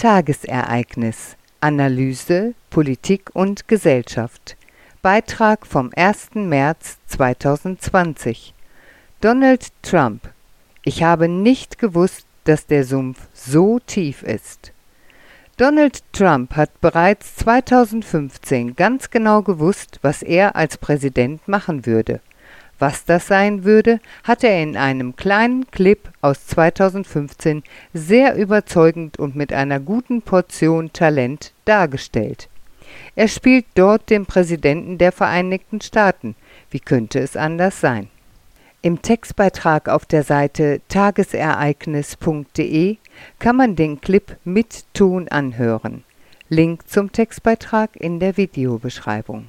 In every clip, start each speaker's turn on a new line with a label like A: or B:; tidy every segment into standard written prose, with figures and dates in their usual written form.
A: Tagesereignis. Analyse, Politik und Gesellschaft. Beitrag vom 1. März 2020. Donald Trump. Ich habe nicht gewusst, dass der Sumpf so tief ist. Donald Trump hat bereits 2015 ganz genau gewusst, was er als Präsident machen würde. Was das sein würde, hat er in einem kleinen Clip aus 2015 sehr überzeugend und mit einer guten Portion Talent dargestellt. Er spielt dort den Präsidenten der Vereinigten Staaten. Wie könnte es anders sein? Im Textbeitrag auf der Seite tagesereignis.de kann man den Clip mit Ton anhören. Link zum Textbeitrag in der Videobeschreibung.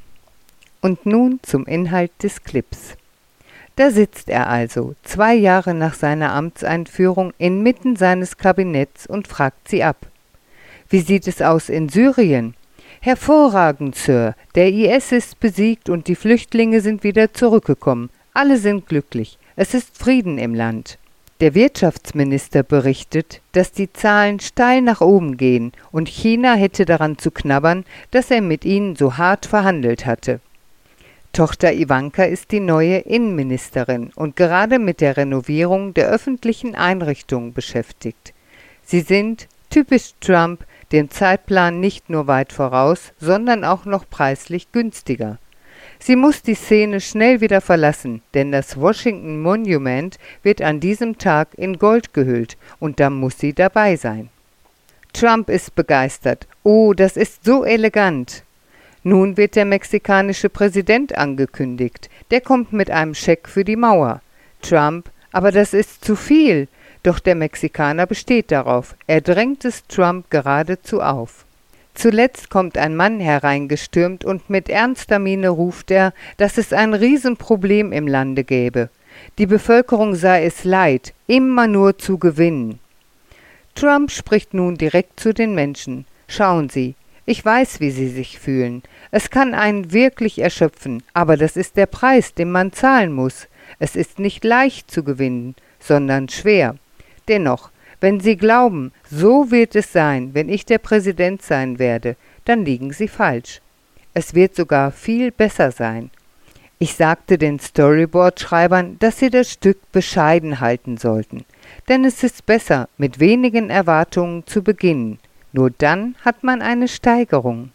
A: Und nun zum Inhalt des Clips. Da sitzt er also, 2 Jahre nach seiner Amtseinführung, inmitten seines Kabinetts und fragt sie ab. Wie sieht es aus in Syrien? Hervorragend, Sir. Der IS ist besiegt und die Flüchtlinge sind wieder zurückgekommen. Alle sind glücklich. Es ist Frieden im Land. Der Wirtschaftsminister berichtet, dass die Zahlen steil nach oben gehen und China hätte daran zu knabbern, dass er mit ihnen so hart verhandelt hatte. Tochter Ivanka ist die neue Innenministerin und gerade mit der Renovierung der öffentlichen Einrichtungen beschäftigt. Sie sind, typisch Trump, dem Zeitplan nicht nur weit voraus, sondern auch noch preislich günstiger. Sie muss die Szene schnell wieder verlassen, denn das Washington Monument wird an diesem Tag in Gold gehüllt und da muss sie dabei sein. Trump ist begeistert. Oh, das ist so elegant. Nun wird der mexikanische Präsident angekündigt. Der kommt mit einem Scheck für die Mauer. Trump, aber das ist zu viel. Doch der Mexikaner besteht darauf. Er drängt es Trump geradezu auf. Zuletzt kommt ein Mann hereingestürmt und mit ernster Miene ruft er, dass es ein Riesenproblem im Lande gäbe. Die Bevölkerung sei es leid, immer nur zu gewinnen. Trump spricht nun direkt zu den Menschen. Schauen Sie, ich weiß, wie Sie sich fühlen. Es kann einen wirklich erschöpfen, aber das ist der Preis, den man zahlen muss. Es ist nicht leicht zu gewinnen, sondern schwer. Dennoch, wenn Sie glauben, so wird es sein, wenn ich der Präsident sein werde, dann liegen Sie falsch. Es wird sogar viel besser sein. Ich sagte den Storyboard-Schreibern, dass sie das Stück bescheiden halten sollten. Denn es ist besser, mit wenigen Erwartungen zu beginnen. Nur dann hat man eine Steigerung.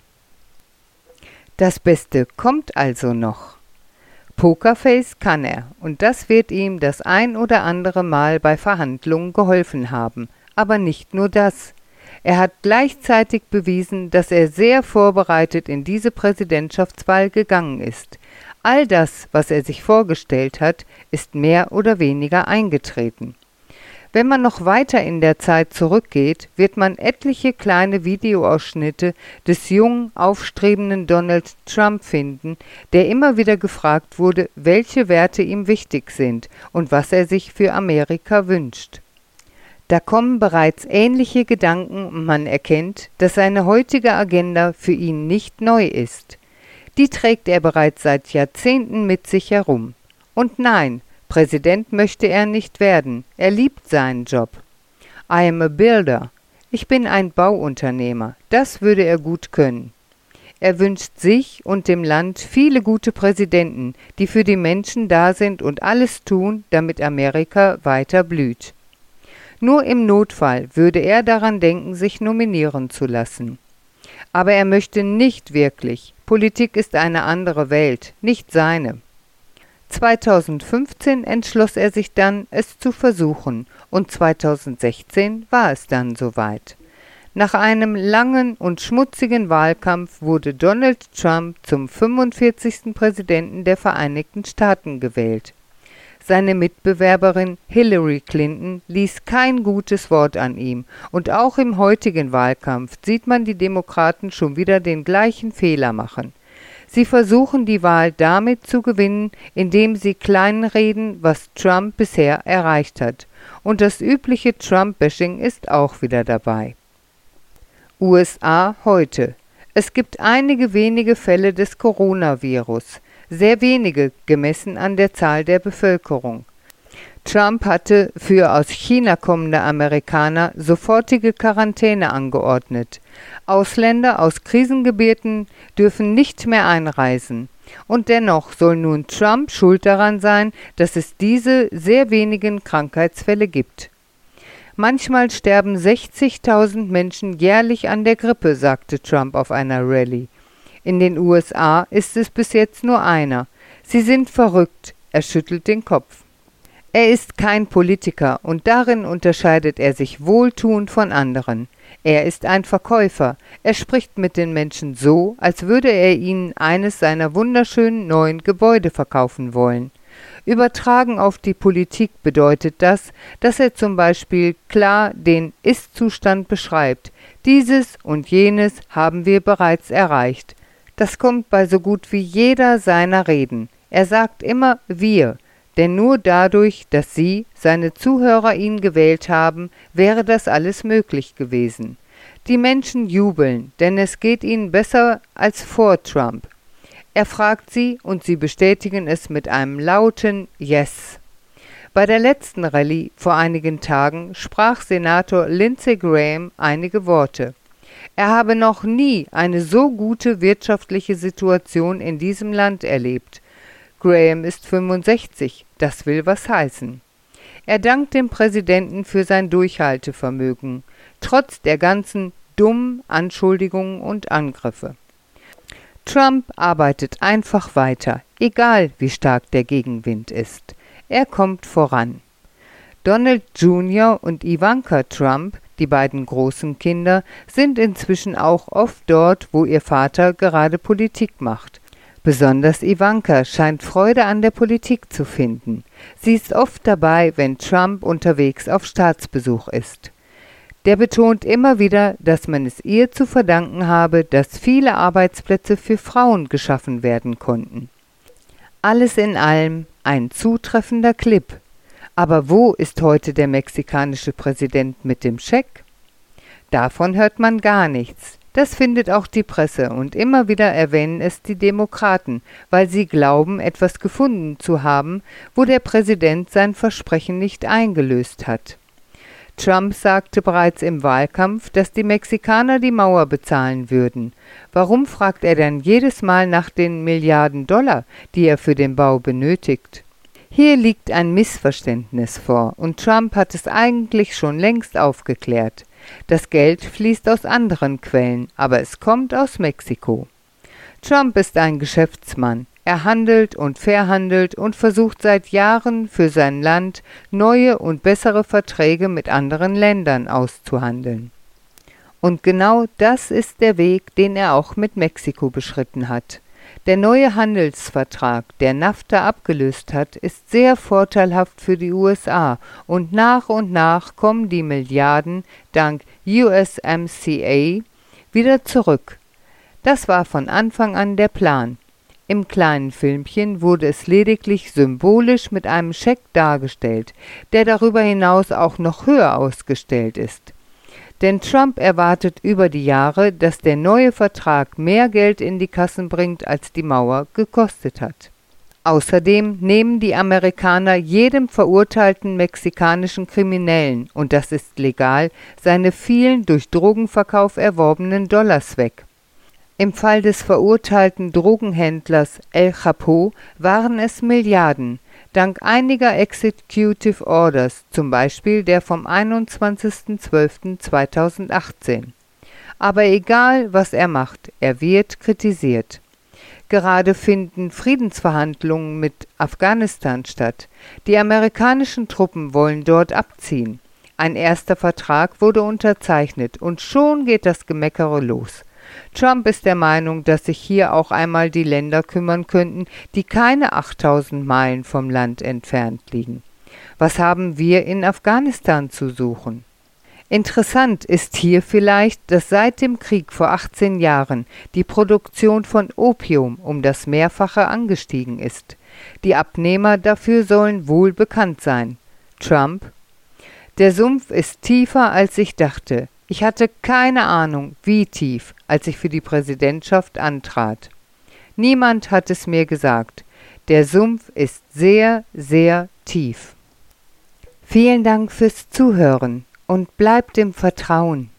A: Das Beste kommt also noch. Pokerface kann er, und das wird ihm das ein oder andere Mal bei Verhandlungen geholfen haben. Aber nicht nur das. Er hat gleichzeitig bewiesen, dass er sehr vorbereitet in diese Präsidentschaftswahl gegangen ist. All das, was er sich vorgestellt hat, ist mehr oder weniger eingetreten. Wenn man noch weiter in der Zeit zurückgeht, wird man etliche kleine Videoausschnitte des jungen, aufstrebenden Donald Trump finden, der immer wieder gefragt wurde, welche Werte ihm wichtig sind und was er sich für Amerika wünscht. Da kommen bereits ähnliche Gedanken und man erkennt, dass seine heutige Agenda für ihn nicht neu ist. Die trägt er bereits seit Jahrzehnten mit sich herum. Und nein, Präsident möchte er nicht werden, er liebt seinen Job. I am a builder. Ich bin ein Bauunternehmer, das würde er gut können. Er wünscht sich und dem Land viele gute Präsidenten, die für die Menschen da sind und alles tun, damit Amerika weiter blüht. Nur im Notfall würde er daran denken, sich nominieren zu lassen. Aber er möchte nicht wirklich. Politik ist eine andere Welt, nicht seine. 2015 entschloss er sich dann, es zu versuchen, und 2016 war es dann soweit. Nach einem langen und schmutzigen Wahlkampf wurde Donald Trump zum 45. Präsidenten der Vereinigten Staaten gewählt. Seine Mitbewerberin Hillary Clinton ließ kein gutes Wort an ihm, und auch im heutigen Wahlkampf sieht man die Demokraten schon wieder den gleichen Fehler machen. Sie versuchen die Wahl damit zu gewinnen, indem sie kleinreden, was Trump bisher erreicht hat. Und das übliche Trump-Bashing ist auch wieder dabei. USA heute. Es gibt einige wenige Fälle des Coronavirus. Sehr wenige, gemessen an der Zahl der Bevölkerung. Trump hatte für aus China kommende Amerikaner sofortige Quarantäne angeordnet. Ausländer aus Krisengebieten dürfen nicht mehr einreisen. Und dennoch soll nun Trump schuld daran sein, dass es diese sehr wenigen Krankheitsfälle gibt. Manchmal sterben 60.000 Menschen jährlich an der Grippe, sagte Trump auf einer Rallye. In den USA ist es bis jetzt nur einer. Sie sind verrückt. Er schüttelt den Kopf. Er ist kein Politiker und darin unterscheidet er sich wohltuend von anderen. Er ist ein Verkäufer. Er spricht mit den Menschen so, als würde er ihnen eines seiner wunderschönen neuen Gebäude verkaufen wollen. Übertragen auf die Politik bedeutet das, dass er zum Beispiel klar den Ist-Zustand beschreibt. Dieses und jenes haben wir bereits erreicht. Das kommt bei so gut wie jeder seiner Reden. Er sagt immer wir. Denn nur dadurch, dass Sie, seine Zuhörer, ihn gewählt haben, wäre das alles möglich gewesen. Die Menschen jubeln, denn es geht ihnen besser als vor Trump. Er fragt sie und sie bestätigen es mit einem lauten Yes. Bei der letzten Rallye vor einigen Tagen sprach Senator Lindsey Graham einige Worte. Er habe noch nie eine so gute wirtschaftliche Situation in diesem Land erlebt. Graham ist 65, das will was heißen. Er dankt dem Präsidenten für sein Durchhaltevermögen, trotz der ganzen dummen Anschuldigungen und Angriffe. Trump arbeitet einfach weiter, egal wie stark der Gegenwind ist. Er kommt voran. Donald Jr. und Ivanka Trump, die beiden großen Kinder, sind inzwischen auch oft dort, wo ihr Vater gerade Politik macht. Besonders Ivanka scheint Freude an der Politik zu finden. Sie ist oft dabei, wenn Trump unterwegs auf Staatsbesuch ist. Der betont immer wieder, dass man es ihr zu verdanken habe, dass viele Arbeitsplätze für Frauen geschaffen werden konnten. Alles in allem ein zutreffender Clip. Aber wo ist heute der mexikanische Präsident mit dem Scheck? Davon hört man gar nichts. Das findet auch die Presse und immer wieder erwähnen es die Demokraten, weil sie glauben, etwas gefunden zu haben, wo der Präsident sein Versprechen nicht eingelöst hat. Trump sagte bereits im Wahlkampf, dass die Mexikaner die Mauer bezahlen würden. Warum fragt er dann jedes Mal nach den Milliarden $, die er für den Bau benötigt? Hier liegt ein Missverständnis vor und Trump hat es eigentlich schon längst aufgeklärt. Das Geld fließt aus anderen Quellen, aber es kommt aus Mexiko. Trump ist ein Geschäftsmann. Er handelt und verhandelt und versucht seit Jahren für sein Land neue und bessere Verträge mit anderen Ländern auszuhandeln. Und genau das ist der Weg, den er auch mit Mexiko beschritten hat. Der neue Handelsvertrag, der NAFTA abgelöst hat, ist sehr vorteilhaft für die USA und nach kommen die Milliarden dank USMCA wieder zurück. Das war von Anfang an der Plan. Im kleinen Filmchen wurde es lediglich symbolisch mit einem Scheck dargestellt, der darüber hinaus auch noch höher ausgestellt ist. Denn Trump erwartet über die Jahre, dass der neue Vertrag mehr Geld in die Kassen bringt, als die Mauer gekostet hat. Außerdem nehmen die Amerikaner jedem verurteilten mexikanischen Kriminellen, und das ist legal, seine vielen durch Drogenverkauf erworbenen Dollars weg. Im Fall des verurteilten Drogenhändlers El Chapo waren es Milliarden, dank einiger Executive Orders, zum Beispiel der vom 21.12.2018. Aber egal, was er macht, er wird kritisiert. Gerade finden Friedensverhandlungen mit Afghanistan statt. Die amerikanischen Truppen wollen dort abziehen. Ein erster Vertrag wurde unterzeichnet und schon geht das Gemeckere los. Trump ist der Meinung, dass sich hier auch einmal die Länder kümmern könnten, die keine 8000 Meilen vom Land entfernt liegen. Was haben wir in Afghanistan zu suchen? Interessant ist hier vielleicht, dass seit dem Krieg vor 18 Jahren die Produktion von Opium um das Mehrfache angestiegen ist. Die Abnehmer dafür sollen wohl bekannt sein. Trump: Der Sumpf ist tiefer, als ich dachte. Ich hatte keine Ahnung, wie tief, als ich für die Präsidentschaft antrat. Niemand hat es mir gesagt. Der Sumpf ist sehr, sehr tief. Vielen Dank fürs Zuhören und bleibt im Vertrauen.